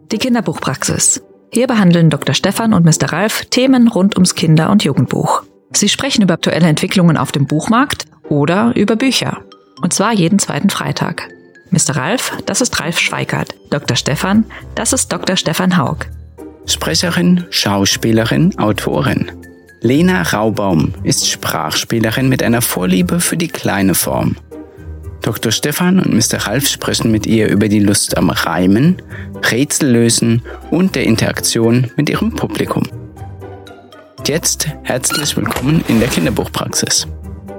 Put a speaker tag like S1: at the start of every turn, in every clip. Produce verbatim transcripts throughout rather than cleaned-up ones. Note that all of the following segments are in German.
S1: Die Kinderbuchpraxis. Hier behandeln Doktor Stefan und Mister Ralf Themen rund ums Kinder- und Jugendbuch. Sie sprechen über aktuelle Entwicklungen auf dem Buchmarkt oder über Bücher. Und zwar jeden zweiten Freitag. Mister Ralf, das ist Ralf Schweikart. Doktor Stefan, das ist Doktor Stefan Haug.
S2: Sprecherin, Schauspielerin, Autorin. Lena Raubaum ist Sprachspielerin mit einer Vorliebe für die kleine Form. Doktor Stefan und Mister Ralf sprechen mit ihr über die Lust am Reimen, Rätsellösen und der Interaktion mit ihrem Publikum. Jetzt herzlich willkommen in der Kinderbuchpraxis.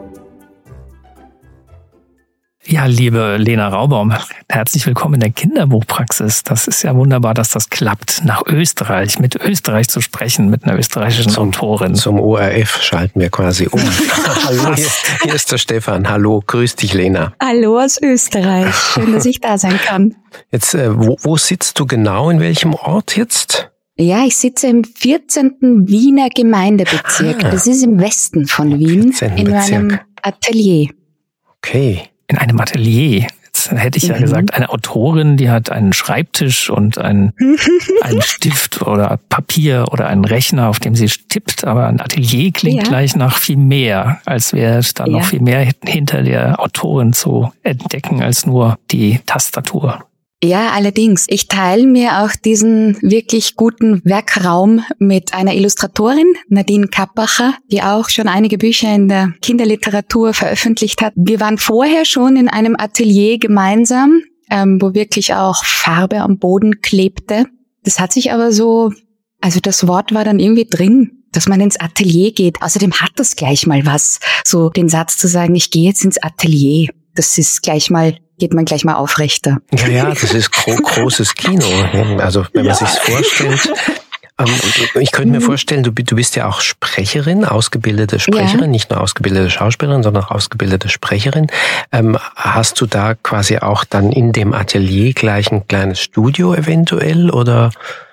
S3: Ja, liebe Lena Raubaum, herzlich willkommen in der Kinderbuchpraxis. Das ist ja wunderbar, dass das klappt, nach Österreich, mit Österreich zu sprechen, mit einer österreichischen
S4: zum,
S3: Autorin.
S4: Zum O R F schalten wir quasi um. Hallo, hier, hier ist der Stefan. Hallo, grüß dich, Lena.
S5: Hallo aus Österreich. Schön, dass ich da sein kann.
S4: Jetzt, äh, wo, wo sitzt du genau? In welchem Ort jetzt?
S5: Ja, ich sitze im vierzehnten Wiener Gemeindebezirk. Ah, das ist im Westen von Wien, in meinem Atelier.
S4: Okay.
S3: In einem Atelier. Jetzt hätte ich ja mhm. gesagt, eine Autorin, die hat einen Schreibtisch und einen, einen Stift oder Papier oder einen Rechner, auf dem sie tippt. Aber ein Atelier klingt ja. gleich nach viel mehr, als wäre da ja. noch viel mehr hinter der Autorin zu entdecken als nur die Tastatur.
S5: Ja, allerdings. Ich teile mir auch diesen wirklich guten Werkraum mit einer Illustratorin, Nadine Kappacher, die auch schon einige Bücher in der Kinderliteratur veröffentlicht hat. Wir waren vorher schon in einem Atelier gemeinsam, ähm, wo wirklich auch Farbe am Boden klebte. Das hat sich aber so, also das Wort war dann irgendwie drin, dass man ins Atelier geht. Außerdem hat das gleich mal was, so den Satz zu sagen, ich gehe jetzt ins Atelier. Das ist gleich mal, geht man gleich mal aufrechter.
S4: Ja, ja, das ist gro- großes Kino. Also wenn man ja. sich's vorstellt. Ähm, ich könnte mir vorstellen, du, du bist ja auch Sprecherin, ausgebildete Sprecherin, ja. nicht nur ausgebildete Schauspielerin, sondern auch ausgebildete Sprecherin. Ähm, hast du da quasi auch dann in dem Atelier gleich ein kleines Studio eventuell, oder?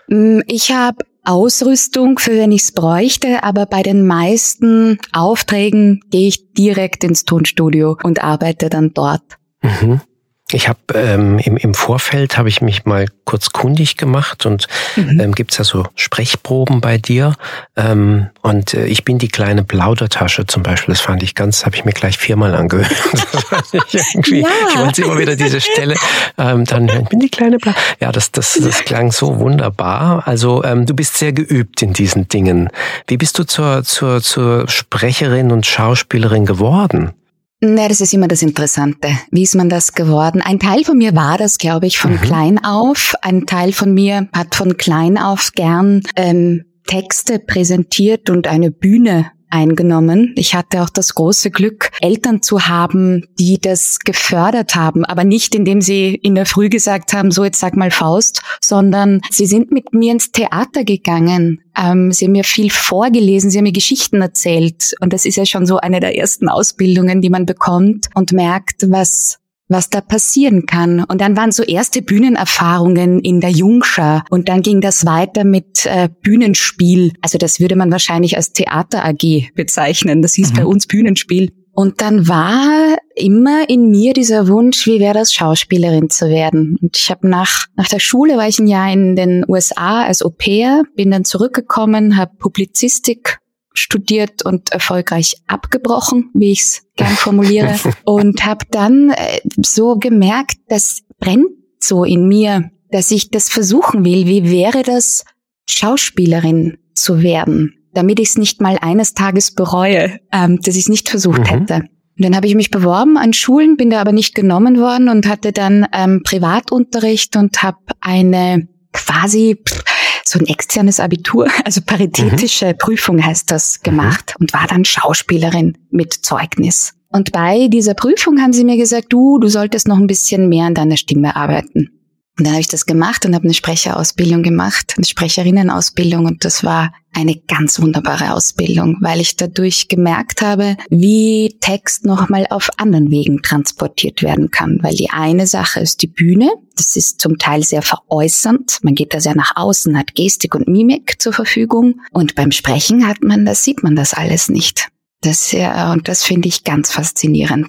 S5: Ich habe Ausrüstung, für wenn ich es bräuchte, aber bei den meisten Aufträgen gehe ich direkt ins Tonstudio und arbeite dann dort.
S4: Mhm. Ich habe ähm, im, im Vorfeld habe ich mich mal kurz kundig gemacht und mhm. ähm, gibt's ja so Sprechproben bei dir ähm, und äh, ich bin die kleine Plaudertasche zum Beispiel, das fand ich ganz, habe ich mir gleich viermal angehört. ich, irgendwie, ja. ich wollte immer wieder diese Stelle ähm, dann hören. Ich bin die kleine Plauder. Ja, das das das klang so wunderbar. Also ähm, du bist sehr geübt in diesen Dingen. Wie bist du zur zur zur Sprecherin und Schauspielerin geworden?
S5: Na, das ist immer das Interessante. Wie ist man das geworden? Ein Teil von mir war das, glaube ich, von mhm. klein auf. Ein Teil von mir hat von klein auf gern ähm, Texte präsentiert und eine Bühne eingenommen. Ich hatte auch das große Glück, Eltern zu haben, die das gefördert haben, aber nicht indem sie in der Früh gesagt haben, so jetzt sag mal Faust, sondern sie sind mit mir ins Theater gegangen. Ähm, sie haben mir viel vorgelesen, sie haben mir Geschichten erzählt und das ist ja schon so eine der ersten Ausbildungen, die man bekommt und merkt, was was da passieren kann. Und dann waren so erste Bühnenerfahrungen in der Jungschar und dann ging das weiter mit äh, Bühnenspiel. Also das würde man wahrscheinlich als Theater-A G bezeichnen. Das hieß mhm. bei uns Bühnenspiel. Und dann war immer in mir dieser Wunsch, wie wäre das, Schauspielerin zu werden. Und ich habe nach nach der Schule, war ich ein Jahr in den U S A als Au-pair, bin dann zurückgekommen, habe Publizistik studiert und erfolgreich abgebrochen, wie ich es gern formuliere, und habe dann äh, so gemerkt, das brennt so in mir, dass ich das versuchen will. Wie wäre das, Schauspielerin zu werden, damit ich es nicht mal eines Tages bereue, ähm, dass ich es nicht versucht mhm. hätte. Und dann habe ich mich beworben an Schulen, bin da aber nicht genommen worden und hatte dann ähm, Privatunterricht und habe eine quasi pff, so ein externes Abitur, also paritätische mhm. Prüfung heißt das, gemacht mhm. und war dann Schauspielerin mit Zeugnis. Und bei dieser Prüfung haben sie mir gesagt, du, du solltest noch ein bisschen mehr an deiner Stimme arbeiten. Und dann habe ich das gemacht und habe eine Sprecherausbildung gemacht, eine Sprecherinnenausbildung, und das war eine ganz wunderbare Ausbildung, weil ich dadurch gemerkt habe, wie Text nochmal auf anderen Wegen transportiert werden kann. Weil die eine Sache ist die Bühne, das ist zum Teil sehr veräußernd, man geht da sehr nach außen, hat Gestik und Mimik zur Verfügung, und beim Sprechen hat man das, sieht man das alles nicht. Das ja, und das finde ich ganz faszinierend.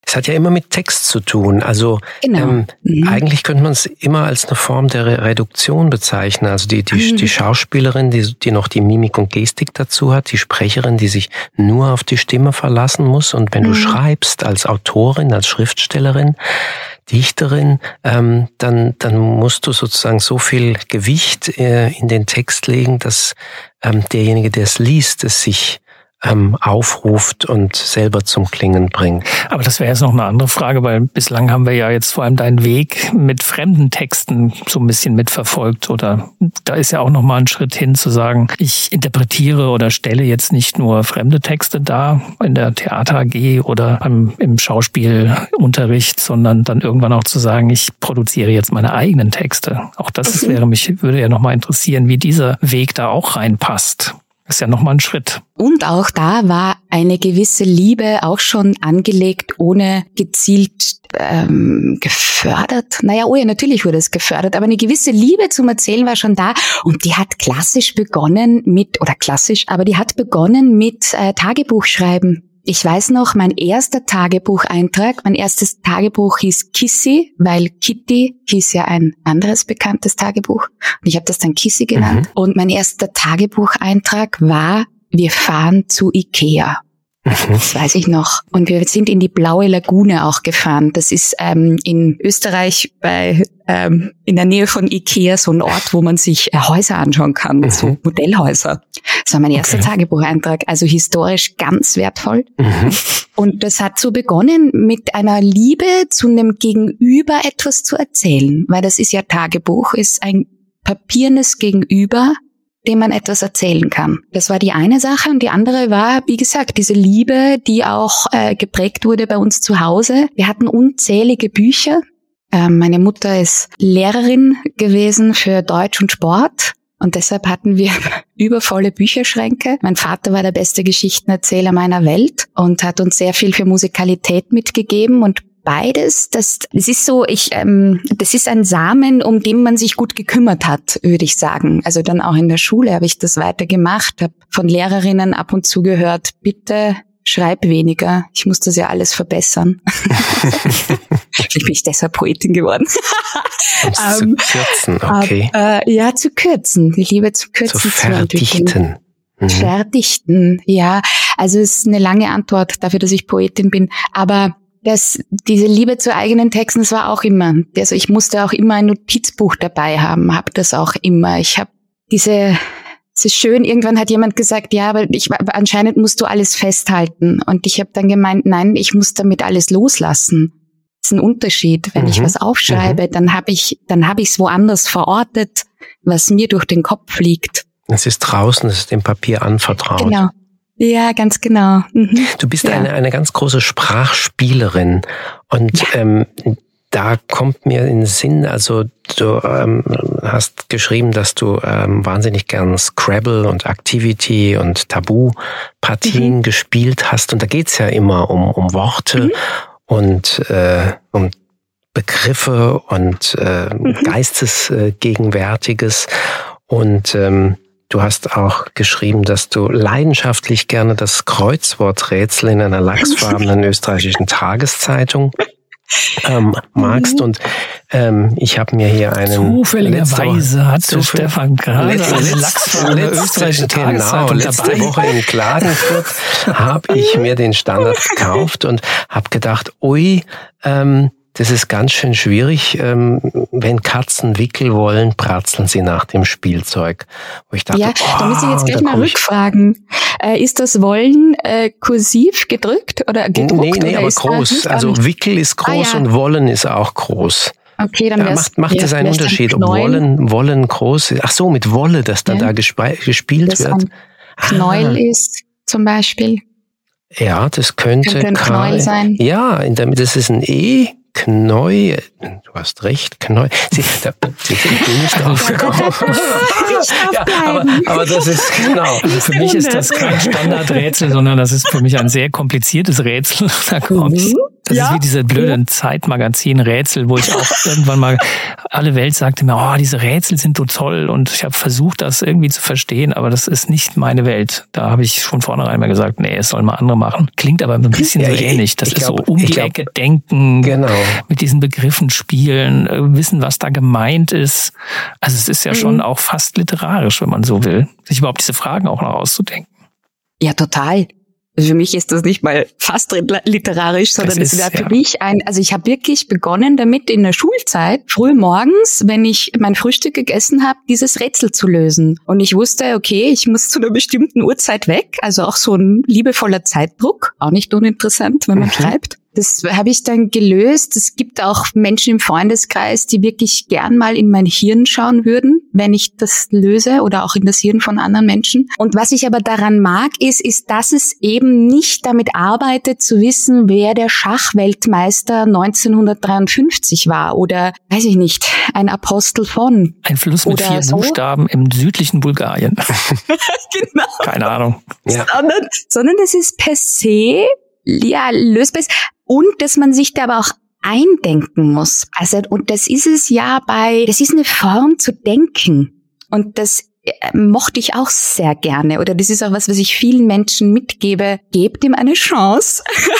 S4: Es hat ja immer mit Text zu tun. Also
S5: genau.
S4: ähm,
S5: mhm.
S4: eigentlich könnte man es immer als eine Form der Re- Reduktion bezeichnen. Also die, die, mhm. die Schauspielerin, die, die noch die Mimik und Gestik dazu hat, die Sprecherin, die sich nur auf die Stimme verlassen muss. Und wenn mhm. du schreibst als Autorin, als Schriftstellerin, Dichterin, ähm, dann, dann musst du sozusagen so viel Gewicht äh, in den Text legen, dass ähm, derjenige, der es liest, es sich ähm, aufruft und selber zum Klingen bringt.
S3: Aber das wäre jetzt noch eine andere Frage, weil bislang haben wir ja jetzt vor allem deinen Weg mit fremden Texten so ein bisschen mitverfolgt. Oder da ist ja auch noch mal ein Schritt hin zu sagen, ich interpretiere oder stelle jetzt nicht nur fremde Texte dar in der Theater A G oder beim, im Schauspielunterricht, sondern dann irgendwann auch zu sagen, ich produziere jetzt meine eigenen Texte. Auch das mhm. wäre mich, würde ja noch mal interessieren, wie dieser Weg da auch reinpasst. Das ist ja nochmal ein Schritt.
S5: Und auch da war eine gewisse Liebe auch schon angelegt, ohne gezielt ähm, gefördert. Naja, oh ja, natürlich wurde es gefördert, aber eine gewisse Liebe zum Erzählen war schon da. Und die hat klassisch begonnen mit, oder klassisch, aber die hat begonnen mit äh, Tagebuchschreiben. Ich weiß noch, mein erster Tagebucheintrag, mein erstes Tagebuch hieß Kissy, weil Kitty hieß ja ein anderes bekanntes Tagebuch. Und ich habe das dann Kissy genannt. Mhm. Und mein erster Tagebucheintrag war, wir fahren zu Ikea. Das weiß ich noch. Und wir sind in die Blaue Lagune auch gefahren. Das ist ähm, in Österreich bei ähm, in der Nähe von Ikea so ein Ort, wo man sich äh, Häuser anschauen kann, mhm. so Modellhäuser. Das war mein erster okay. Tagebucheintrag, also historisch ganz wertvoll. Mhm. Und das hat so begonnen mit einer Liebe zu einem Gegenüber etwas zu erzählen, weil das ist ja Tagebuch, ist ein papiernes Gegenüber, dem man etwas erzählen kann. Das war die eine Sache und die andere war, wie gesagt, diese Liebe, die auch äh, geprägt wurde bei uns zu Hause. Wir hatten unzählige Bücher. Ähm, meine Mutter ist Lehrerin gewesen für Deutsch und Sport und deshalb hatten wir übervolle Bücherschränke. Mein Vater war der beste Geschichtenerzähler meiner Welt und hat uns sehr viel für Musikalität mitgegeben und beides, das, das ist so, ich, ähm, das ist ein Samen, um den man sich gut gekümmert hat, würde ich sagen. Also dann auch in der Schule habe ich das weiter gemacht, habe von Lehrerinnen ab und zu gehört, bitte schreib weniger, ich muss das ja alles verbessern. Vielleicht bin ich deshalb Poetin geworden.
S4: um, zu kürzen, okay.
S5: Ab, äh, ja, zu kürzen, die Liebe zu kürzen.
S4: Zu verdichten.
S5: Mhm. Verdichten, ja. Also es ist eine lange Antwort dafür, dass ich Poetin bin, aber Das, diese Liebe zu eigenen Texten, das war auch immer. Also ich musste auch immer ein Notizbuch dabei haben, habe das auch immer. Ich habe diese, es ist schön, irgendwann hat jemand gesagt, ja, aber ich, anscheinend musst du alles festhalten. Und ich habe dann gemeint, nein, ich muss damit alles loslassen. Das ist ein Unterschied. Wenn mhm. ich was aufschreibe, mhm. dann habe ich, dann habe ich es woanders verortet, was mir durch den Kopf fliegt.
S4: Es ist draußen, es ist dem Papier anvertraut.
S5: Genau. Ja, ganz genau. Mhm.
S4: Du bist
S5: ja.
S4: eine eine ganz große Sprachspielerin und ja. ähm, da kommt mir in den Sinn, also du ähm, hast geschrieben, dass du ähm, wahnsinnig gern Scrabble und Activity und Tabu-Partien mhm. gespielt hast und da geht's ja immer um um Worte mhm. und äh, um Begriffe und äh, mhm. Geistesgegenwärtiges und ähm, du hast auch geschrieben, dass du leidenschaftlich gerne das Kreuzworträtsel in einer lachsfarbenen österreichischen Tageszeitung ähm, magst. Und ähm, ich habe mir hier einen...
S3: Zufälligerweise hat
S4: Zufällig,
S3: Stefan gerade
S4: letzte,
S3: eine lachsfarbene österreichische Tageszeitung
S4: genau, letzte
S3: dabei.
S4: Woche in Klagenfurt habe ich mir den Standard gekauft und habe gedacht, ui, ähm, das ist ganz schön schwierig. Ähm, wenn Katzen Wickel wollen, pratzeln sie nach dem Spielzeug. Wo ich dachte,
S5: ja,
S4: oh,
S5: da muss ich jetzt gleich mal rückfragen. Äh, ist das Wollen äh, kursiv gedrückt oder gedruckt?
S4: Nee, nee,
S5: oder
S4: aber
S5: ist
S4: groß. Also Wickel ist groß ah, ja. und Wollen ist auch groß.
S5: Okay, dann
S4: ja, macht, macht
S5: ja,
S4: es einen Unterschied, ob Wollen, Wollen groß ist. Ach so, mit Wolle, dass dann ja. da gespe- gespielt
S5: das
S4: wird.
S5: Ein Knäuel ah. ist zum Beispiel.
S4: Ja, das könnte,
S5: könnte ein Knäuel sein.
S4: Ja, in der, das ist ein E. Knäuel, du hast recht, Knäuel. Sie, da, Sie sind nicht aufgekommen. ja, aber, aber das ist, genau.
S3: Also für mich ist das kein Standardrätsel, sondern das ist für mich ein sehr kompliziertes Rätsel. Da komme ich Das ja? ist wie diese blöden Zeitmagazin-Rätsel, wo ich auch irgendwann mal, alle Welt sagte mir, oh, diese Rätsel sind so toll und ich habe versucht, das irgendwie zu verstehen, aber das ist nicht meine Welt. Da habe ich von vornherein mal gesagt, nee, es sollen mal andere machen. Klingt aber ein bisschen ja, so ähnlich. Das ist glaub, so um die glaub, Ecke denken, genau. mit diesen Begriffen spielen, wissen, was da gemeint ist. Also es ist ja mhm. schon auch fast literarisch, wenn man so will, sich überhaupt diese Fragen auch noch auszudenken.
S5: Ja, total. Für mich ist das nicht mal fast literarisch, sondern es wäre für ja. mich ein, also ich habe wirklich begonnen damit in der Schulzeit, früh morgens, wenn ich mein Frühstück gegessen habe, dieses Rätsel zu lösen. Und ich wusste, okay, ich muss zu einer bestimmten Uhrzeit weg, also auch so ein liebevoller Zeitdruck, auch nicht uninteressant, wenn man mhm. schreibt. Das habe ich dann gelöst. Es gibt auch Menschen im Freundeskreis, die wirklich gern mal in mein Hirn schauen würden, wenn ich das löse oder auch in das Hirn von anderen Menschen. Und was ich aber daran mag, ist, ist, dass es eben nicht damit arbeitet, zu wissen, wer der Schachweltmeister neunzehnhundertdreiundfünfzig war oder, weiß ich nicht, ein Apostel von.
S3: Ein Fluss mit vier so. Buchstaben im südlichen Bulgarien.
S5: Genau.
S3: Keine Ahnung.
S5: Ja. Sondern, sondern es ist per se, ja, lösbar ist. Und dass man sich da aber auch eindenken muss. Also, und das ist es ja bei, das ist eine Form zu denken. Und das äh, mochte ich auch sehr gerne. Oder das ist auch was, was ich vielen Menschen mitgebe. Gebt ihm eine Chance.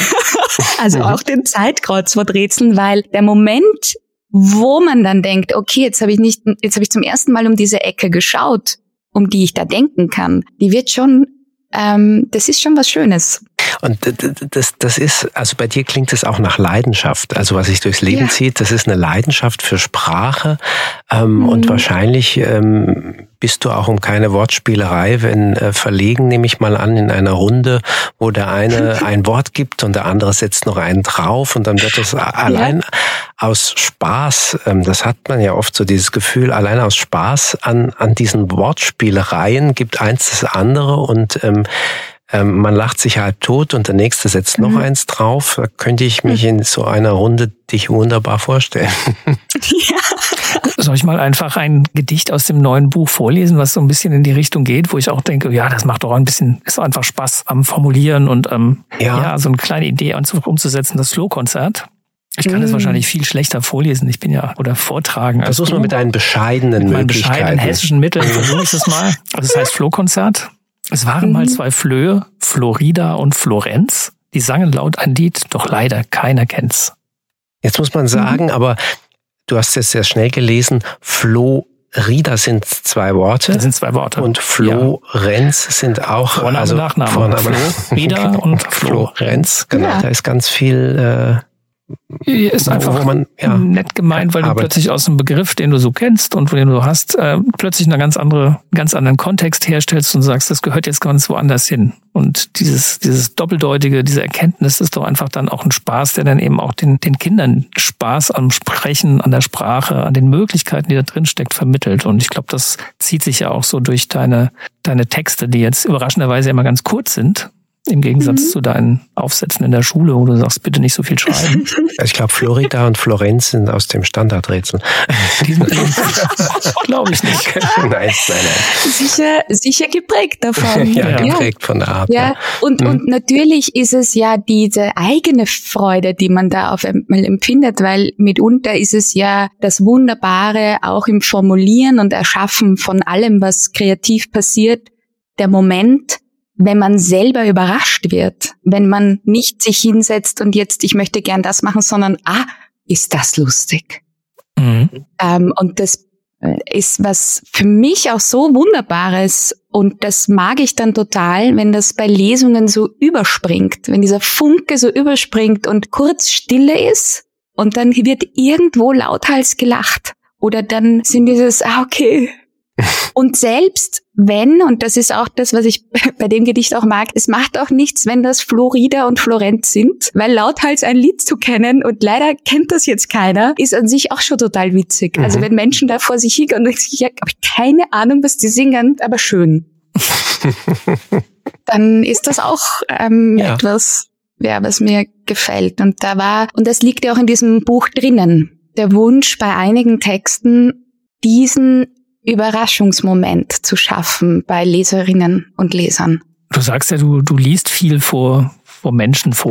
S5: Also auch den Zeitkreuzworträtseln, weil der Moment, wo man dann denkt, okay, jetzt habe ich nicht, jetzt habe ich zum ersten Mal um diese Ecke geschaut, um die ich da denken kann, die wird schon, ähm, das ist schon was Schönes.
S4: Und das, das ist, also bei dir klingt es auch nach Leidenschaft. Also was sich durchs Leben ja. zieht, das ist eine Leidenschaft für Sprache. Ähm, mhm. Und wahrscheinlich ähm, bist du auch um keine Wortspielerei, wenn äh, verlegen, nehme ich mal an, in einer Runde, wo der eine ein Wort gibt und der andere setzt noch einen drauf und dann wird das ja. allein aus Spaß, ähm, das hat man ja oft so dieses Gefühl, allein aus Spaß an, an diesen Wortspielereien gibt eins das andere und ähm, Ähm, man lacht sich halb tot und der Nächste setzt noch mhm. eins drauf. Da könnte ich mich in so einer Runde dich wunderbar vorstellen.
S3: Ja. Soll ich mal einfach ein Gedicht aus dem neuen Buch vorlesen, was so ein bisschen in die Richtung geht, wo ich auch denke, ja, das macht doch ein bisschen, ist einfach Spaß am Formulieren und ähm, ja. ja, so eine kleine Idee umzusetzen, das Flohkonzert. Ich kann das wahrscheinlich viel schlechter vorlesen. Ich bin ja, oder vortragen.
S4: Versuch's mal mit deinen bescheidenen mit meinen Möglichkeiten. Mit bescheidenen
S3: hessischen Mitteln versuche ich das mal. Also das heißt Flohkonzert. Es waren mhm. mal zwei Flöhe, Florida und Florenz. Die sangen laut ein Lied, doch leider keiner kennt's.
S4: Jetzt muss man sagen, mhm. aber du hast es sehr schnell gelesen, Florida sind zwei Worte.
S3: Das sind zwei Worte.
S4: Und Florenz ja. sind auch...
S3: Vorname, also Nachname. Vorname. Florida und Florenz.
S4: Genau, ja. Da ist ganz viel... Äh,
S3: ist einfach man, ja, nett gemeint, weil du Arbeit. plötzlich aus einem Begriff, den du so kennst und den du hast, äh, plötzlich einen ganz andere, ganz anderen Kontext herstellst und sagst, das gehört jetzt ganz woanders hin. Und dieses, dieses Doppeldeutige, diese Erkenntnis ist doch einfach dann auch ein Spaß, der dann eben auch den, den Kindern Spaß am Sprechen, an der Sprache, an den Möglichkeiten, die da drin steckt, vermittelt. Und ich glaube, das zieht sich ja auch so durch deine, deine Texte, die jetzt überraschenderweise immer ganz kurz sind. Im Gegensatz mhm. zu deinen Aufsätzen in der Schule, wo du sagst, bitte nicht so viel schreiben.
S4: Ich glaube, Florida und Florenz sind aus dem Standardrätsel.
S3: Glaube ich nicht.
S4: Nein, nein, nein.
S5: Sicher, sicher geprägt davon.
S4: Ja, ja, geprägt von der Art.
S5: Ja, und, mhm. und natürlich ist es ja diese eigene Freude, die man da auf einmal empfindet, weil mitunter ist es ja das Wunderbare auch im Formulieren und Erschaffen von allem, was kreativ passiert, der Moment, wenn man selber überrascht wird, wenn man nicht sich hinsetzt und jetzt, ich möchte gern das machen, sondern, ah, ist das lustig. Mhm. Ähm, und das ist was für mich auch so Wunderbares und das mag ich dann total, wenn das bei Lesungen so überspringt, wenn dieser Funke so überspringt und kurz Stille ist und dann wird irgendwo lauthals gelacht oder dann sind dieses, ah, okay. Und selbst wenn, und das ist auch das, was ich bei dem Gedicht auch mag, es macht auch nichts, wenn das Florida und Florenz sind, weil lauthals ein Lied zu kennen und leider kennt das jetzt keiner, ist an sich auch schon total witzig. Mhm. Also wenn Menschen da vor sich hingehen und denken, ich habe keine Ahnung, was die singen, aber schön. Dann ist das auch ähm, ja. etwas, ja, was mir gefällt. Und da war, und das liegt ja auch in diesem Buch drinnen, der Wunsch bei einigen Texten, diesen Überraschungsmoment zu schaffen bei Leserinnen und Lesern.
S3: Du sagst ja, du, du liest viel vor, vor Menschen vor.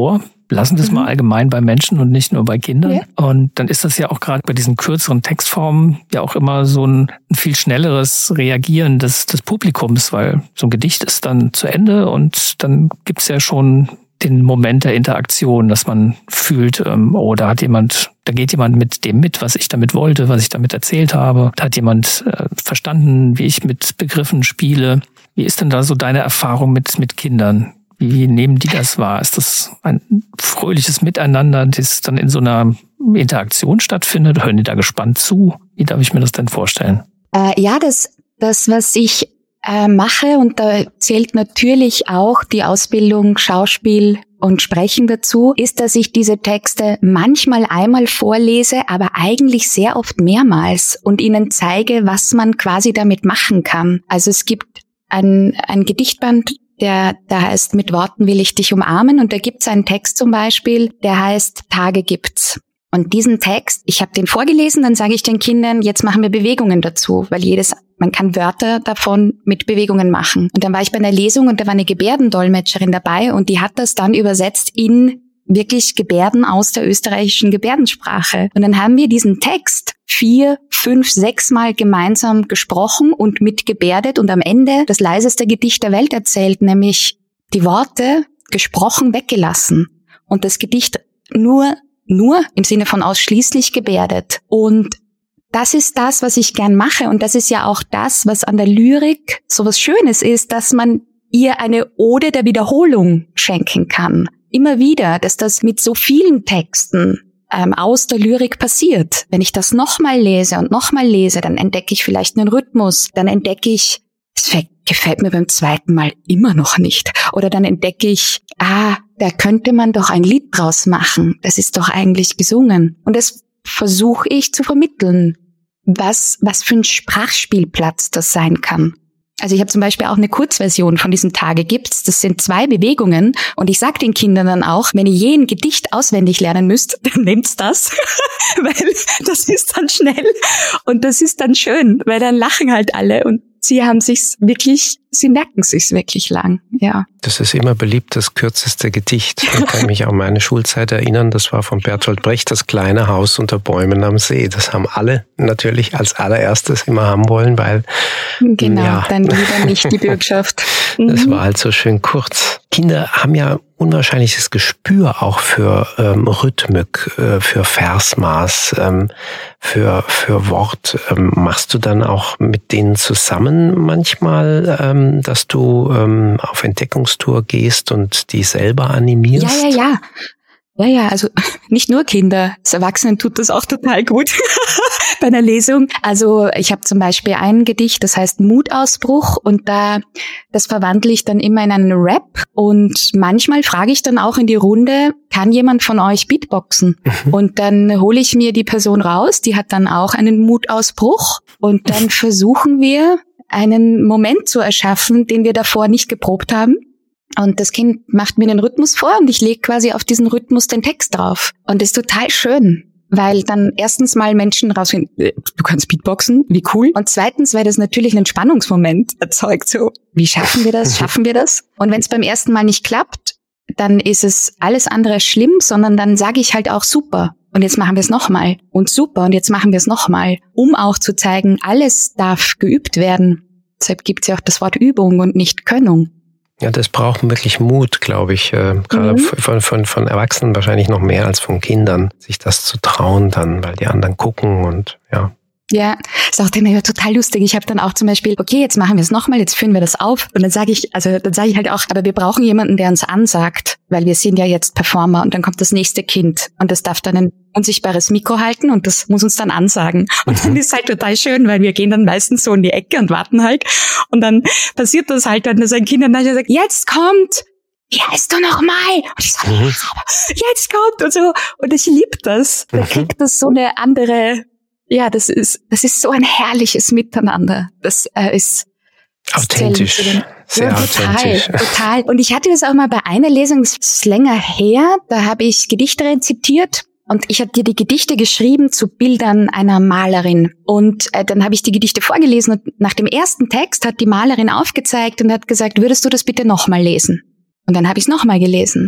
S3: lassen wir es mhm. mal allgemein bei Menschen und nicht nur bei Kindern. Ja. Und dann ist das ja auch gerade bei diesen kürzeren Textformen ja auch immer so ein, ein viel schnelleres Reagieren des, des Publikums, weil so ein Gedicht ist dann zu Ende und dann gibt's ja schon den Moment der Interaktion, dass man fühlt, ähm, oh, da hat jemand, da geht jemand mit dem mit, was ich damit wollte, was ich damit erzählt habe. Da hat jemand äh, verstanden, wie ich mit Begriffen spiele. Wie ist denn da so deine Erfahrung mit mit Kindern? Wie nehmen die das wahr? Ist das ein fröhliches Miteinander, das dann in so einer Interaktion stattfindet? Hören die da gespannt zu? Wie darf ich mir das denn vorstellen?
S5: Äh, ja, das, das, was ich äh, mache, und da zählt natürlich auch die Ausbildung Schauspiel und Sprechen dazu, ist, dass ich diese Texte manchmal einmal vorlese, aber eigentlich sehr oft mehrmals und ihnen zeige, was man quasi damit machen kann. Also es gibt ein, ein Gedichtband, der, der heißt Mit Worten will ich dich umarmen, und da gibt's einen Text zum Beispiel, der heißt Tage gibt's. Und diesen Text, ich habe den vorgelesen, dann sage ich den Kindern, jetzt machen wir Bewegungen dazu, weil jedes, man kann Wörter davon mit Bewegungen machen. Und dann war ich bei einer Lesung und da war eine Gebärdendolmetscherin dabei und die hat das dann übersetzt in wirklich Gebärden aus der österreichischen Gebärdensprache. Und dann haben wir diesen Text vier, fünf, sechs Mal gemeinsam gesprochen und mitgebärdet und am Ende das leiseste Gedicht der Welt erzählt, nämlich die Worte gesprochen weggelassen und das Gedicht nur nur im Sinne von ausschließlich gebärdet. Und das ist das, was ich gern mache. Und das ist ja auch das, was an der Lyrik so was Schönes ist, dass man ihr eine Ode der Wiederholung schenken kann. Immer wieder, dass das mit so vielen Texten ähm, aus der Lyrik passiert. Wenn ich das nochmal lese und nochmal lese, dann entdecke ich vielleicht einen Rhythmus, dann entdecke ich, es gefällt mir beim zweiten Mal immer noch nicht. Oder dann entdecke ich, ah, da könnte man doch ein Lied draus machen. Das ist doch eigentlich gesungen. Und das versuche ich zu vermitteln, was, was für ein Sprachspielplatz das sein kann. Also ich habe zum Beispiel auch eine Kurzversion von diesen Tage gibt's. Das sind zwei Bewegungen. Und ich sage den Kindern dann auch, wenn ihr je ein Gedicht auswendig lernen müsst, dann nehmt's das. Weil das ist dann schnell und das ist dann schön, weil dann lachen halt alle und sie haben sich's wirklich, sie merken sich's wirklich lang, ja.
S4: Das ist immer beliebt, das kürzeste Gedicht. Ich kann mich an meine Schulzeit erinnern, das war von Bertolt Brecht, das kleine Haus unter Bäumen am See. Das haben alle natürlich als allererstes immer haben wollen, weil...
S5: Genau,
S4: ja,
S5: dann lieber nicht die Bürgschaft.
S4: Das war halt so schön kurz. Kinder haben ja unwahrscheinliches Gespür auch für ähm, Rhythmik, äh, für Versmaß, ähm, für für Wort. Ähm, machst du dann auch mit denen zusammen manchmal, ähm, dass du ähm, auf Entdeckungstour gehst und die selber animierst?
S5: Ja, ja, ja. Ja, ja, also nicht nur Kinder, als Erwachsenen tut das auch total gut bei einer Lesung. Also ich habe zum Beispiel ein Gedicht, das heißt Mutausbruch, und da das verwandle ich dann immer in einen Rap, und manchmal frage ich dann auch in die Runde, kann jemand von euch Beatboxen? Mhm. Und dann hole ich mir die Person raus, die hat dann auch einen Mutausbruch, und dann versuchen wir einen Moment zu erschaffen, den wir davor nicht geprobt haben. Und das Kind macht mir den Rhythmus vor und ich lege quasi auf diesen Rhythmus den Text drauf. Und das ist total schön, weil dann erstens mal Menschen rausfinden, du kannst Beatboxen, wie cool. Und zweitens, weil das natürlich einen Spannungsmoment erzeugt, so, wie schaffen wir das, schaffen wir das? Und wenn es beim ersten Mal nicht klappt, dann ist es alles andere schlimm, sondern dann sage ich halt auch super. Und jetzt machen wir es nochmal. Und super, und jetzt machen wir es nochmal. Um auch zu zeigen, alles darf geübt werden. Deshalb gibt es ja auch das Wort Übung und nicht Könnung.
S4: Ja, das braucht wirklich Mut, glaube ich, äh, gerade mhm. von, von, von Erwachsenen wahrscheinlich noch mehr als von Kindern, sich das zu trauen dann, weil die anderen gucken und ja.
S5: Ja, ist auch immer total lustig. Ich habe dann auch zum Beispiel, okay, jetzt machen wir es nochmal, jetzt führen wir das auf. Und dann sage ich, also dann sage ich halt auch, aber wir brauchen jemanden, der uns ansagt, weil wir sind ja jetzt Performer, und dann kommt das nächste Kind und das darf dann ein unsichtbares Mikro halten und das muss uns dann ansagen. Und dann ist es halt total schön, weil wir gehen dann meistens so in die Ecke und warten halt. Und dann passiert das halt dann, dass ein Kind dann sagt, jetzt kommt, wie heißt du nochmal? Und ich sage, mhm. jetzt kommt und so. Und ich liebe das. Da kriegt das so eine andere... Ja, das ist, das ist so ein herrliches Miteinander. Das äh, ist
S4: authentisch, sehr
S5: ja, total,
S4: authentisch.
S5: Total. Und ich hatte das auch mal bei einer Lesung, das ist länger her, da habe ich Gedichte rezitiert und ich hatte die Gedichte geschrieben zu Bildern einer Malerin. Und äh, dann habe ich die Gedichte vorgelesen und nach dem ersten Text hat die Malerin aufgezeigt und hat gesagt, würdest du das bitte nochmal lesen? Und dann habe ich es nochmal gelesen.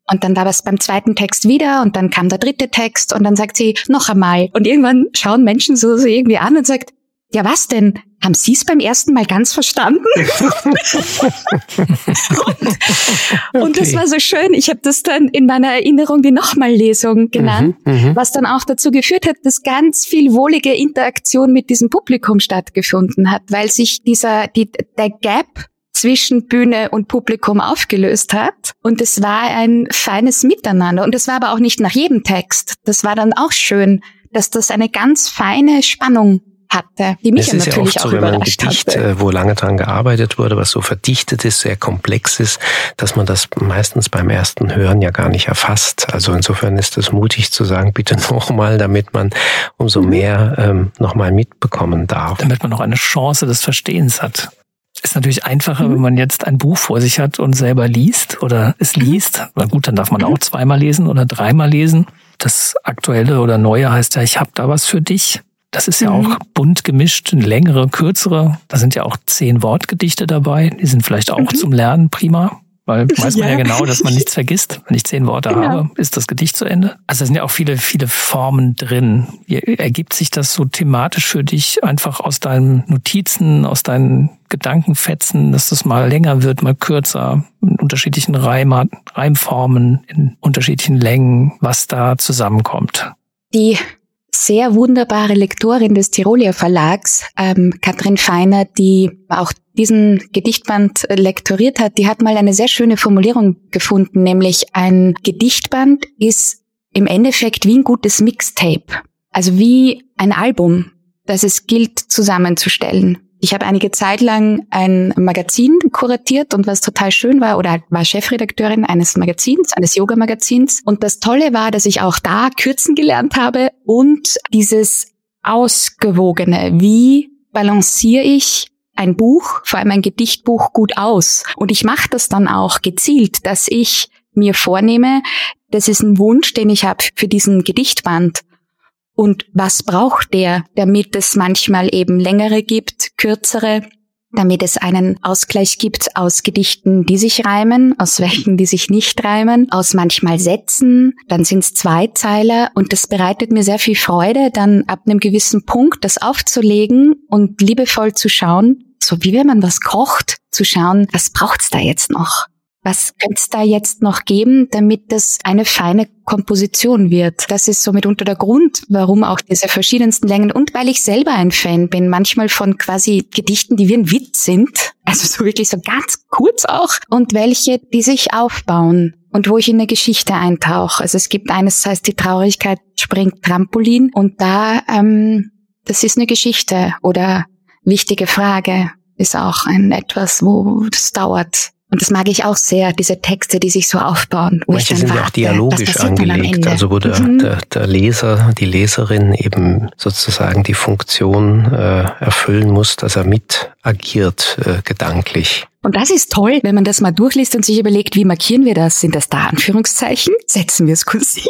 S5: Und dann war es beim zweiten Text wieder und dann kam der dritte Text und dann sagt sie, noch einmal. Und irgendwann schauen Menschen so, so irgendwie an und sagt, ja was denn? Haben Sie es beim ersten Mal ganz verstanden? und, okay. und das war so schön. Ich habe das dann in meiner Erinnerung die Nochmal-Lesung genannt, mhm, was dann auch dazu geführt hat, dass ganz viel wohlige Interaktion mit diesem Publikum stattgefunden hat, weil sich dieser die, der Gap zwischen Bühne und Publikum aufgelöst hat. Und es war ein feines Miteinander. Und es war aber auch nicht nach jedem Text. Das war dann auch schön, dass das eine ganz feine Spannung hatte, die mich ja natürlich auch überrascht hatte. Es ist ja oft so, wenn man ein Gedicht, hatte. wo lange dran gearbeitet wurde, was so verdichtet ist, sehr komplex ist, dass man das meistens beim ersten Hören ja gar nicht erfasst. Also insofern ist es mutig zu sagen, bitte nochmal, damit man umso mehr ähm, nochmal mitbekommen darf.
S3: Damit man noch eine Chance des Verstehens hat. Ist natürlich einfacher, mhm. wenn man jetzt ein Buch vor sich hat und selber liest oder es liest. Na gut, dann darf man auch zweimal lesen oder dreimal lesen. Das Aktuelle oder Neue heißt ja, ich habe da was für dich. Das ist ja mhm. auch bunt gemischt, längere, kürzere. Da sind ja auch zehn Wortgedichte dabei. Die sind vielleicht auch mhm. zum Lernen prima. Weil weiß man ja. ja genau, dass man nichts vergisst. Wenn ich zehn Worte genau. habe, ist das Gedicht zu Ende. Also da sind ja auch viele, viele Formen drin. Wie ergibt sich das so thematisch für dich einfach aus deinen Notizen, aus deinen Gedankenfetzen, dass das mal länger wird, mal kürzer, in unterschiedlichen Reim, Reimformen, in unterschiedlichen Längen, was da zusammenkommt?
S5: Die sehr wunderbare Lektorin des Tirolier Verlags, ähm, Katrin Feiner, die auch diesen Gedichtband lektoriert hat, die hat mal eine sehr schöne Formulierung gefunden, nämlich ein Gedichtband ist im Endeffekt wie ein gutes Mixtape, also wie ein Album, das es gilt zusammenzustellen. Ich habe einige Zeit lang ein Magazin kuratiert und was total schön war, oder war Chefredakteurin eines Magazins, eines Yoga-Magazins. Und das Tolle war, dass ich auch da kürzen gelernt habe und dieses Ausgewogene. Wie balanciere ich ein Buch, vor allem ein Gedichtbuch, gut aus? Und ich mache das dann auch gezielt, dass ich mir vornehme, das ist ein Wunsch, den ich habe für diesen Gedichtband. Und was braucht der, damit es manchmal eben längere gibt, kürzere, damit es einen Ausgleich gibt aus Gedichten, die sich reimen, aus welchen, die sich nicht reimen, aus manchmal Sätzen, dann sind es Zweizeiler und das bereitet mir sehr viel Freude, dann ab einem gewissen Punkt das aufzulegen und liebevoll zu schauen, so wie wenn man was kocht, zu schauen, was braucht's da jetzt noch? Was könnte es da jetzt noch geben, damit das eine feine Komposition wird? Das ist so mitunter der Grund, warum auch diese verschiedensten Längen und weil ich selber ein Fan bin, manchmal von quasi Gedichten, die wie ein Witz sind, also so wirklich so ganz kurz auch, und welche, die sich aufbauen und wo ich in eine Geschichte eintauche. Also es gibt eines, das heißt, die Traurigkeit springt Trampolin und da, ähm, das ist eine Geschichte oder wichtige Frage ist auch ein etwas, wo das dauert. Und das mag ich auch sehr, diese Texte, die sich so aufbauen. Wo
S4: Manche
S5: ich
S4: sind
S5: dann
S4: ja auch
S5: warte,
S4: dialogisch angelegt, also wo der, mhm. der, der Leser, die Leserin eben sozusagen die Funktion äh, erfüllen muss, dass er mit agiert, äh, gedanklich.
S5: Und das ist toll, wenn man das mal durchliest und sich überlegt, wie markieren wir das? Sind das da Anführungszeichen? Setzen wir es kursiv?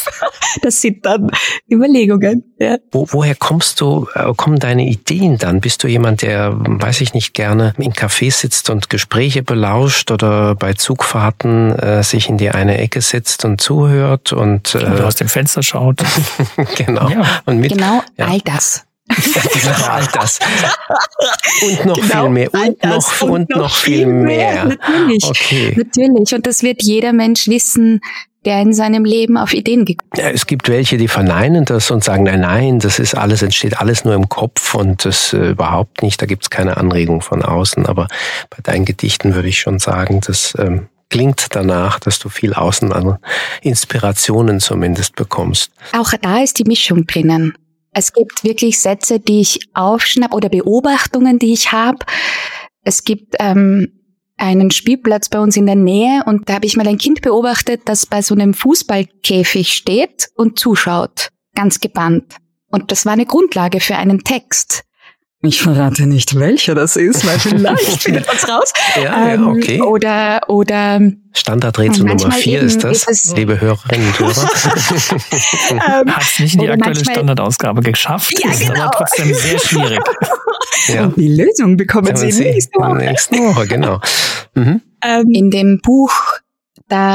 S5: Das sind dann Überlegungen. Ja.
S4: Wo, woher kommst du, kommen deine Ideen dann? Bist du jemand, der, weiß ich nicht, gerne in Cafés sitzt und Gespräche belauscht oder bei Zugfahrten äh, sich in die eine Ecke setzt und zuhört und äh,
S3: oder aus dem Fenster schaut?
S4: Genau.
S3: Ja.
S5: Und mit, genau ja. all das.
S4: Genau, all das. Und noch genau, viel mehr. Und noch, und, und noch, noch viel mehr.
S5: mehr. Natürlich. Okay. Natürlich. Und das wird jeder Mensch wissen, der in seinem Leben auf Ideen gekommen ist.
S4: Ja, es gibt welche, die verneinen das und sagen, nein, nein, das ist alles, entsteht alles nur im Kopf und das äh, überhaupt nicht, da gibt's keine Anregung von außen. Aber bei deinen Gedichten würde ich schon sagen, das ähm, klingt danach, dass du viel außen an Inspirationen zumindest bekommst.
S5: Auch da ist die Mischung drinnen. Es gibt wirklich Sätze, die ich aufschnappe oder Beobachtungen, die ich habe. Es gibt ähm, einen Spielplatz bei uns in der Nähe und da habe ich mal ein Kind beobachtet, das bei so einem Fußballkäfig steht und zuschaut, ganz gebannt. Und das war eine Grundlage für einen Text. Ich verrate nicht, welcher das ist, weil vielleicht findet man's raus.
S4: Ja, ähm, ja, okay.
S5: Oder, oder
S4: Standardrätsel Nummer vier ist das, ist es, liebe Hörerinnen und Hörer.
S3: ähm, Hat es nicht in die aktuelle Standardausgabe geschafft, ja, ist genau. aber trotzdem sehr schwierig.
S5: Ja. Und die Lösung bekommen Sie nächste Woche.
S4: Nächste Woche, genau.
S5: Mhm. Ähm, in dem Buch, da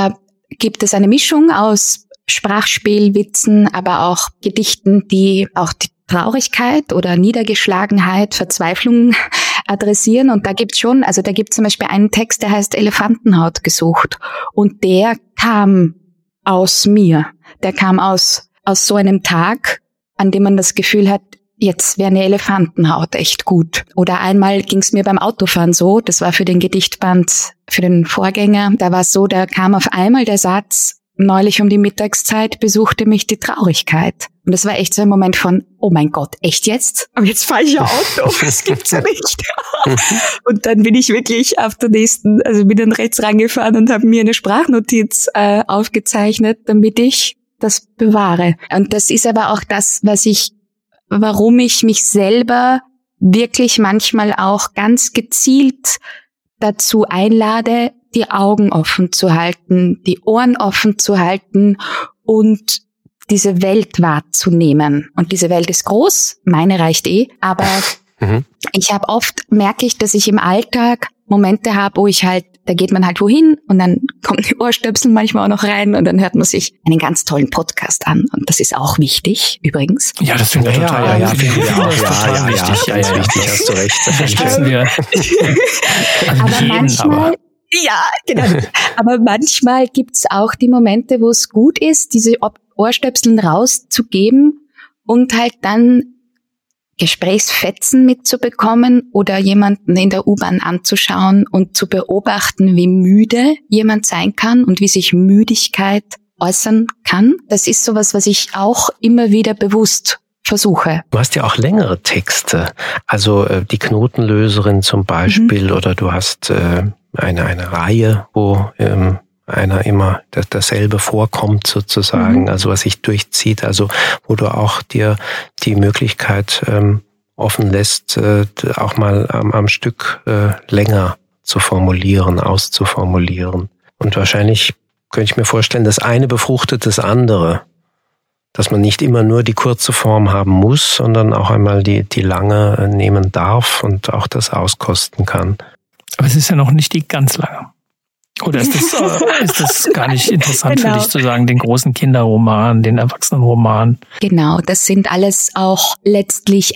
S5: gibt es eine Mischung aus Sprachspiel, Witzen, aber auch Gedichten, die auch die Traurigkeit oder Niedergeschlagenheit, Verzweiflung adressieren. Und da gibt's schon, also da gibt's zum Beispiel einen Text, der heißt Elefantenhaut gesucht. Und der kam aus mir. Der kam aus, aus so einem Tag, an dem man das Gefühl hat, jetzt wäre eine Elefantenhaut echt gut. Oder einmal ging's mir beim Autofahren so, das war für den Gedichtband, für den Vorgänger, da war es so, da kam auf einmal der Satz, neulich um die Mittagszeit besuchte mich die Traurigkeit. Und das war echt so ein Moment von, oh mein Gott, echt jetzt? Aber jetzt fahre ich ja Auto, das gibt's ja nicht. Und dann bin ich wirklich auf der nächsten, also bin dann rechts rangefahren und habe mir eine Sprachnotiz äh, aufgezeichnet, damit ich das bewahre. Und das ist aber auch das, was ich, warum ich mich selber wirklich manchmal auch ganz gezielt dazu einlade, die Augen offen zu halten, die Ohren offen zu halten und diese Welt wahrzunehmen. Und diese Welt ist groß, meine reicht eh, aber mhm. ich habe oft, merke ich, dass ich im Alltag Momente habe, wo ich halt, da geht man halt wohin und dann kommen die Ohrstöpsel manchmal auch noch rein und dann hört man sich einen ganz tollen Podcast an. Und das ist auch wichtig, übrigens.
S3: Ja, das finde ich ja, total, ja, ja,
S4: finden wir auch. Ja, total ja, wichtig. Ja, ja, ja, wichtig, hast du recht. Das
S3: unterstützen wir. Also
S5: aber jeden, manchmal, aber. Ja, genau. Aber manchmal gibt's auch die Momente, wo es gut ist, diese Ohrstöpseln rauszugeben und halt dann Gesprächsfetzen mitzubekommen oder jemanden in der U-Bahn anzuschauen und zu beobachten, wie müde jemand sein kann und wie sich Müdigkeit äußern kann. Das ist sowas, was ich auch immer wieder bewusst versuche.
S4: Du hast ja auch längere Texte, also äh, die Knotenlöserin zum Beispiel, mhm. oder du hast äh, eine eine Reihe, wo ähm, einer immer das, dasselbe vorkommt sozusagen, mhm. also was sich durchzieht, also wo du auch dir die Möglichkeit ähm, offen lässt, äh, auch mal am, am Stück äh, länger zu formulieren, auszuformulieren. Und wahrscheinlich könnte ich mir vorstellen, das eine befruchtet das andere, dass man nicht immer nur die kurze Form haben muss, sondern auch einmal die die lange nehmen darf und auch das auskosten kann.
S3: Aber es ist ja noch nicht die ganz lange. Oder ist das, äh, ist das gar nicht interessant genau. für dich zu sagen, den großen Kinderroman, den Erwachsenenroman?
S5: Genau, das sind alles auch letztlich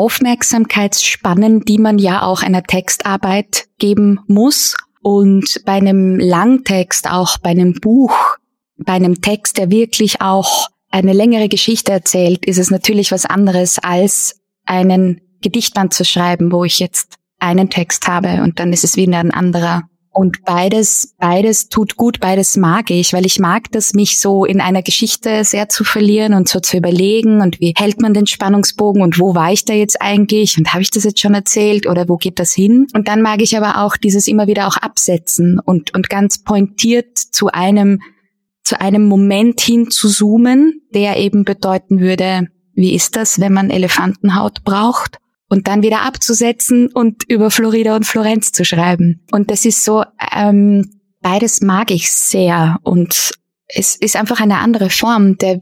S5: Aufmerksamkeitsspannen, die man ja auch einer Textarbeit geben muss. Und bei einem Langtext, auch bei einem Buch, bei einem Text, der wirklich auch eine längere Geschichte erzählt, ist es natürlich was anderes, als einen Gedichtband zu schreiben, wo ich jetzt einen Text habe und dann ist es wieder ein anderer. Und beides, beides tut gut, beides mag ich, weil ich mag das, mich so in einer Geschichte sehr zu verlieren und so zu überlegen und wie hält man den Spannungsbogen und wo war ich da jetzt eigentlich und habe ich das jetzt schon erzählt oder wo geht das hin? Und dann mag ich aber auch dieses immer wieder auch absetzen und, und ganz pointiert zu einem, zu einem Moment hin zu zoomen, der eben bedeuten würde, wie ist das, wenn man Elefantenhaut braucht? Und dann wieder abzusetzen und über Florida und Florenz zu schreiben. Und das ist so, ähm, beides mag ich sehr. Und es ist einfach eine andere Form der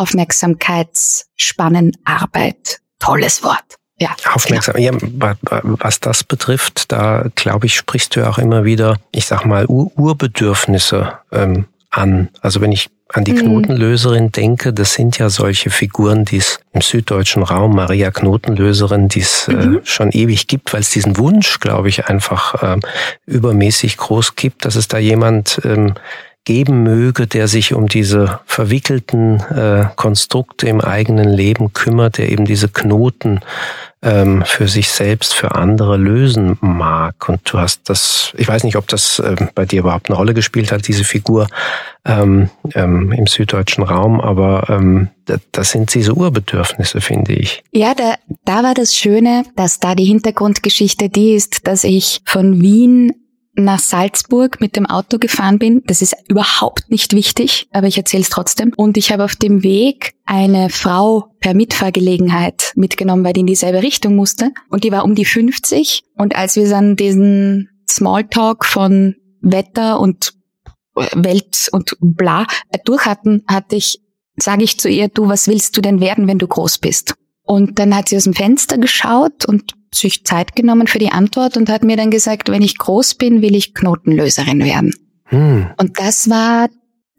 S5: Aufmerksamkeitsspannenarbeit. Tolles Wort. Ja.
S4: Aufmerksam. Ja, was das betrifft, da glaube ich, sprichst du ja auch immer wieder, ich sag mal, Ur- Urbedürfnisse ähm, an. Also wenn ich an die Knotenlöserin denke, das sind ja solche Figuren, die es im süddeutschen Raum, Maria Knotenlöserin, die es mhm. äh, schon ewig gibt, weil es diesen Wunsch, glaube ich, einfach äh, übermäßig groß gibt, dass es da jemand ähm, geben möge, der sich um diese verwickelten äh, Konstrukte im eigenen Leben kümmert, der eben diese Knoten ähm, für sich selbst, für andere lösen mag. Und du hast das, ich weiß nicht, ob das äh, bei dir überhaupt eine Rolle gespielt hat, diese Figur ähm, ähm, im süddeutschen Raum, aber ähm, das sind diese Urbedürfnisse, finde ich.
S5: Ja, da, da war das Schöne, dass da die Hintergrundgeschichte die ist, dass ich von Wien nach Salzburg mit dem Auto gefahren bin. Das ist überhaupt nicht wichtig, aber ich erzähle es trotzdem. Und ich habe auf dem Weg eine Frau per Mitfahrgelegenheit mitgenommen, weil die in dieselbe Richtung musste. Und die war um die fünfzig. Und als wir dann diesen Smalltalk von Wetter und Welt und bla durch hatten, hatte ich, sage ich zu ihr, du, was willst du denn werden, wenn du groß bist? Und dann hat sie aus dem Fenster geschaut und sich Zeit genommen für die Antwort und hat mir dann gesagt, wenn ich groß bin, will ich Knotenlöserin werden. Hm. Und das war,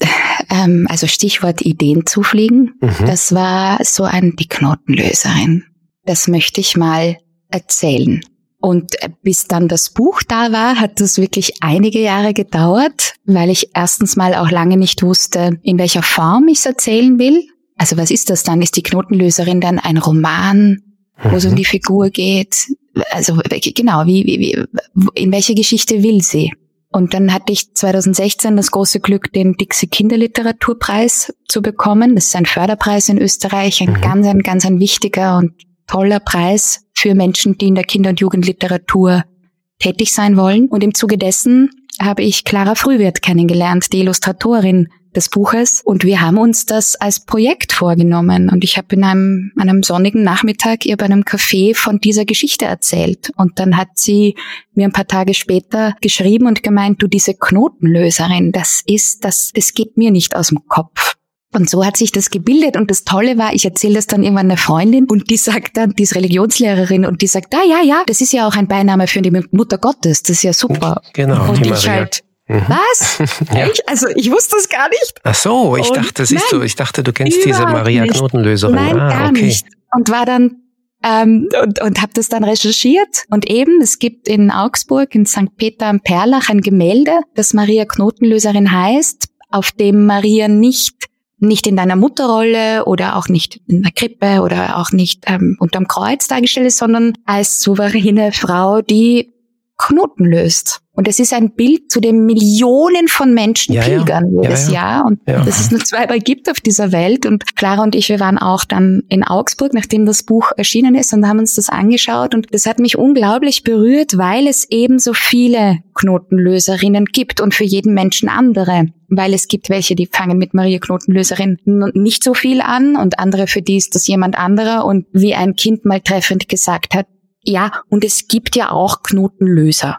S5: ähm, also Stichwort Ideen zufliegen. Mhm. Das war so ein die Knotenlöserin. Das möchte ich mal erzählen. Und bis dann das Buch da war, hat das wirklich einige Jahre gedauert, weil ich erstens mal auch lange nicht wusste, in welcher Form ich es erzählen will. Also was ist das dann? Ist die Knotenlöserin dann ein Roman, wo es um die Figur geht? Also genau, wie, wie, wie, in welche Geschichte will sie? Und dann hatte ich zwanzig sechzehn das große Glück, den Dixi Kinderliteraturpreis zu bekommen. Das ist ein Förderpreis in Österreich, ein mhm. ganz, ein ganz ein wichtiger und toller Preis für Menschen, die in der Kinder- und Jugendliteratur tätig sein wollen. Und im Zuge dessen habe ich Clara Frühwirth kennengelernt, die Illustratorin des Buches. Und wir haben uns das als Projekt vorgenommen. Und ich habe in einem, an einem sonnigen Nachmittag ihr bei einem Café von dieser Geschichte erzählt. Und dann hat sie mir ein paar Tage später geschrieben und gemeint, du, diese Knotenlöserin, das ist, das, das geht mir nicht aus dem Kopf. Und so hat sich das gebildet. Und das Tolle war, ich erzähle das dann irgendwann einer Freundin und die sagt dann, die ist Religionslehrerin und die sagt, ah ja, ja, das ist ja auch ein Beiname für die Mutter Gottes, das ist ja super.
S4: Genau,
S5: und
S4: die
S5: ich
S4: Maria.
S5: Halt, was? Ja. Ich, also ich wusste es gar nicht.
S4: Ach so, ich
S5: und
S4: dachte, siehst
S5: nein,
S4: du, ich dachte, du kennst diese Maria
S5: nicht.
S4: Knotenlöserin.
S5: Nein,
S4: ah,
S5: gar
S4: okay.
S5: nicht. Und war dann ähm, und, und habe das dann recherchiert. Und eben, es gibt in Augsburg, in Sankt Peter am Perlach, ein Gemälde, das Maria Knotenlöserin heißt, auf dem Maria nicht nicht in deiner Mutterrolle oder auch nicht in der Krippe oder auch nicht ähm, unterm Kreuz dargestellt ist, sondern als souveräne Frau, die Knoten löst. Und es ist ein Bild, zu dem Millionen von Menschen
S4: ja,
S5: pilgern
S4: ja.
S5: jedes
S4: ja, ja.
S5: Jahr. Und
S4: ja.
S5: dass es nur zweimal gibt auf dieser Welt. Und Clara und ich, wir waren auch dann in Augsburg, nachdem das Buch erschienen ist, und haben uns das angeschaut. Und das hat mich unglaublich berührt, weil es eben so viele Knotenlöserinnen gibt und für jeden Menschen andere. Weil es gibt welche, die fangen mit Maria Knotenlöserin nicht so viel an und andere, für die ist das jemand anderer. Und wie ein Kind mal treffend gesagt hat, ja, und es gibt ja auch Knotenlöser.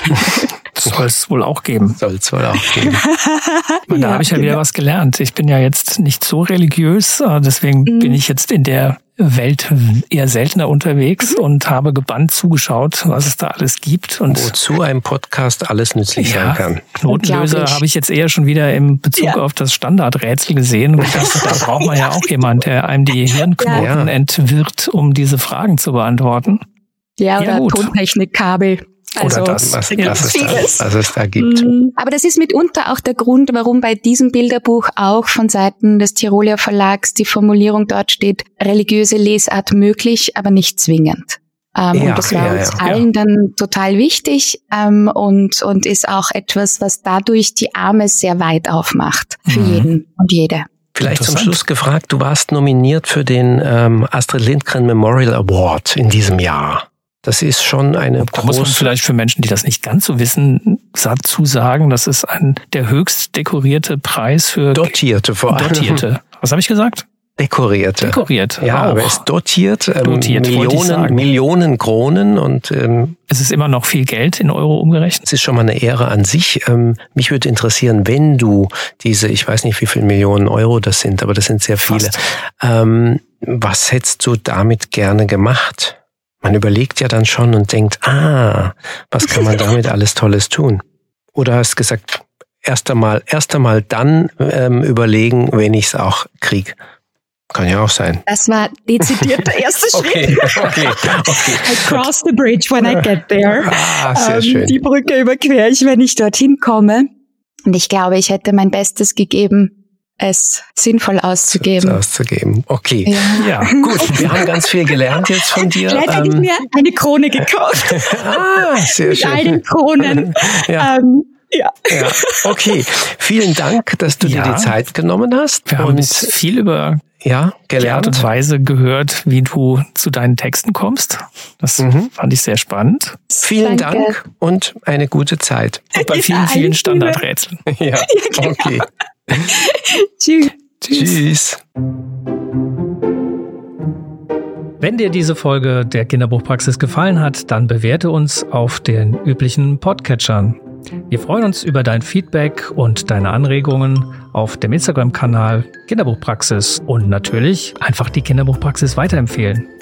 S3: Soll es wohl auch geben.
S4: Soll es wohl auch geben.
S3: Und da ja, habe ich ja wieder was gelernt. Ich bin ja jetzt nicht so religiös, deswegen mhm. bin ich jetzt in der Welt eher seltener unterwegs mhm. und habe gebannt zugeschaut, was es da alles gibt. Und
S4: wozu ein Podcast alles nützlich
S3: ja,
S4: sein kann.
S3: Knotenlöser habe ich jetzt eher schon wieder im Bezug ja. auf das Standardrätsel gesehen. Und ich dachte, da braucht man ja auch jemand, der einem die Hirnknoten ja. entwirrt, um diese Fragen zu beantworten.
S5: Ja, oder ja, Tontechnikkabel. Also,
S4: oder das, was, was, es da, was es da gibt.
S5: Aber das ist mitunter auch der Grund, warum bei diesem Bilderbuch auch von Seiten des Tiroler Verlags die Formulierung dort steht, religiöse Lesart möglich, aber nicht zwingend. Ähm, ja, und das war ja, uns ja, allen ja. dann total wichtig ähm, und, und ist auch etwas, was dadurch die Arme sehr weit aufmacht für mhm. jeden und jede.
S4: Vielleicht zum Schluss gefragt, du warst nominiert für den ähm, Astrid Lindgren Memorial Award in diesem Jahr. Das ist schon eine
S3: Da muss man vielleicht für Menschen, die das nicht ganz so wissen, dazu sagen, das ist ein der höchst dekorierte Preis für
S4: Dotierte vor allem.
S3: Dotierte. Was habe ich gesagt?
S4: Dekorierte.
S3: Dekoriert.
S4: Ja,
S3: auch.
S4: aber es ist dotiert, ähm,
S3: dotiert
S4: Millionen, Millionen Kronen und ähm,
S3: es ist immer noch viel Geld in Euro umgerechnet.
S4: Es ist schon mal eine Ehre an sich. Ähm, mich würde interessieren, wenn du diese, ich weiß nicht, wie viele Millionen Euro das sind, aber das sind sehr viele. Ähm, was hättest du damit gerne gemacht? Man überlegt ja dann schon und denkt, ah, was kann man damit alles Tolles tun? Oder hast gesagt, erst einmal, erst einmal dann ähm, überlegen, wenn ich es auch krieg. Kann ja auch sein.
S5: Das war dezidiert der erste Schritt.
S4: Okay, okay, okay.
S5: I cross the bridge when I get there.
S4: Ah, sehr ähm, schön.
S5: Die Brücke überquere ich, wenn ich dorthin komme. Und ich glaube, ich hätte mein Bestes gegeben, es sinnvoll auszugeben.
S4: auszugeben. Okay.
S5: Ja,
S4: ja gut. Wir haben ganz viel gelernt jetzt von dir.
S5: Vielleicht hätte ich mir eine Krone gekauft.
S4: ah, sehr
S5: Mit
S4: schön.
S5: Mit all den Kronen.
S4: ja.
S5: Ähm, ja.
S4: ja. Okay. Vielen Dank, dass du ja. dir die Zeit genommen hast.
S3: Wir haben jetzt viel über
S4: ja, gelernt.
S3: die Art und Weise gehört, wie du zu deinen Texten kommst. Das mhm. fand ich sehr spannend.
S4: Vielen
S5: Danke.
S4: Dank und eine gute Zeit.
S3: Und bei vielen, vielen Standardrätseln.
S4: ja,
S5: ja genau.
S4: okay.
S5: Tschüss.
S4: Tschüss.
S3: Wenn dir diese Folge der Kinderbuchpraxis gefallen hat, dann bewerte uns auf den üblichen Podcatchern. Wir freuen uns über dein Feedback und deine Anregungen auf dem Instagram-Kanal Kinderbuchpraxis und natürlich einfach die Kinderbuchpraxis weiterempfehlen.